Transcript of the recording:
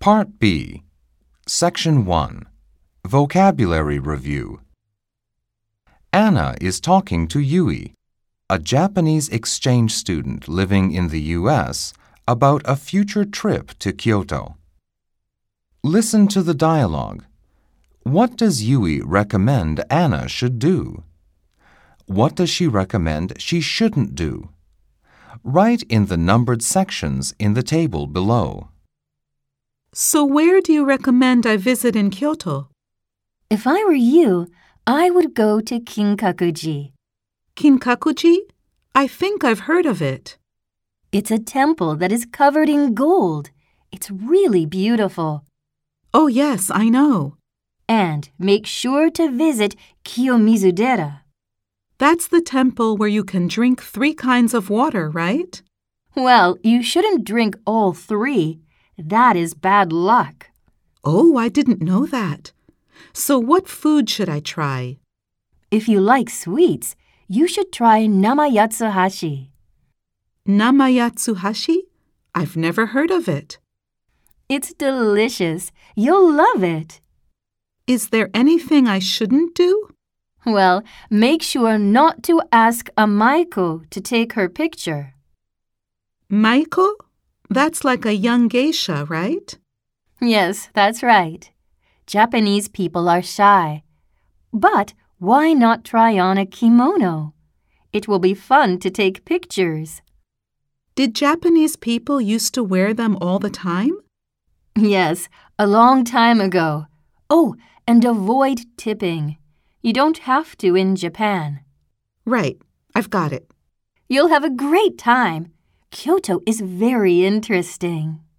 Part B, Section 1, Vocabulary Review. Anna is talking to Yui, a Japanese exchange student living in the U.S., about a future trip to Kyoto. Listen to the dialogue. What does Yui recommend Anna should do? What does she recommend she shouldn't do? Write in the numbered sections in the table below. So where do you recommend I visit in Kyoto? If I were you, I would go to Kinkakuji. Kinkakuji? I think I've heard of it. It's a temple that is covered in gold. It's really beautiful. Oh yes, I know. And make sure to visit Kiyomizu-dera. That's the temple where you can drink 3 kinds of water, right? Well, you shouldn't drink all 3. That is bad luck. Oh, I didn't know that. So what food should I try? If you like sweets, you should try namayatsuhashi. Namayatsuhashi? I've never heard of it. It's delicious. You'll love it. Is there anything I shouldn't do? Well, make sure not to ask a Maiko to take her picture. Maiko? That's like a young geisha, right? Yes, that's right. Japanese people are shy. But why not try on a kimono? It will be fun to take pictures. Did Japanese people used to wear them all the time? Yes, a long time ago. Oh, and avoid tipping. You don't have to in Japan. Right, I've got it. You'll have a great time. Kyoto is very interesting.